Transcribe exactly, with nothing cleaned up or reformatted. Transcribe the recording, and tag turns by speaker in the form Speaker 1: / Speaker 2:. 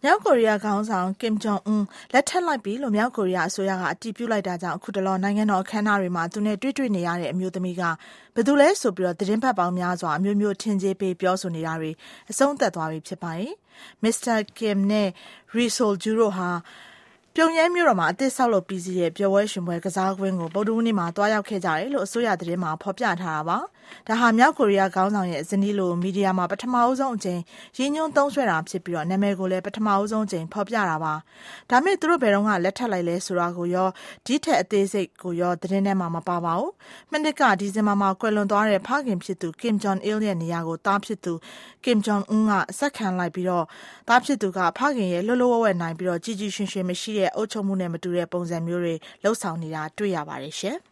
Speaker 1: မြောက်ကိုရီးယားခေါင်းဆောင်ကင်ဂျုံအွန်းလက်ထပ်လိုက်ပြီလို့မြောက်ကိုရီးယားအစိုးရကအတည်ပြုလိုက်တာကြောင့်အခုတလောနိုင်ငံတော်အခမ်းအနားတွေမှာသူနဲ့တွေ့တွေ့နေရတဲ့အမျိုးသမီးကဘယ်သူလဲဆိုပြီးတော့သတင်းပတ်ပေါင်းများစွာအမျိုးမျိုးထင်ကြေးပေးပြောဆိုနေတာတွေအဆုံးသတ်သွားပြီဖြစ်ပါတယ်။ မစ္စတာကင်နဲ့ရီဆိုဂျူတို့ဟာပြုံယမ်းမြို့တော်မှာအသစ်ဆောက်လုပ်ပြီးစီးတဲ့ပျော်ပွဲရှင်ပွဲကစားကွင်းကိုဗုဒ္ဓဟူးနေ့မှာတွားရောက်ခဲ့ကြတယ်လို့အစိုးရသတင်းမှာဖော်ပြထားတာပါ။ဒါဟာမြောက်ကိုရီးယားခေါင်းဆောင်ရဲ့ဇနီးလိုမီဒီယာမှာပထမအဆုံးအကြိမ်ရည်ညွှန်းသုံးစွဲတာဖြစ်ပြီးတော့နာမည်ကိုလည်းပထမအဆုံးအကြိမ်ဖော်ပြတာပါ။ဒါမဲ့သူတို့ဘယ်တော့မှလက်ထပ်လိုက်လဲဆိုတာကိုရောဒီထက်အသေးစိတ်ကိုရောသတင်းထဲမှာမပါပါဘူး။မနှစ်ကဒီဇင်ဘာမှာကွယ်လွန်သွားတဲ့ဖခင်ဖြစ်သူကင်ဂျွန်အီလ်ရဲ့နေရာကိုတားဖြစ်သူကင်ဂျွန်အွန်းကဆက်ခံလိုက်ပြီးတော့တားဖြစ်သူကဖခင်ရဲ့လှုပ်လှုပ်ဝဲဝဲနိုင်ပြီးတော့ကြီးကြီးရွှင်ရွှင်မရှိတဲ့အုပ်ချုပ်မှုနဲ့မတူတဲ့ပုံစံမျိုးတွေလှုပ်ဆောင်နေတာတွေ့ရပါတယ်ရှင်။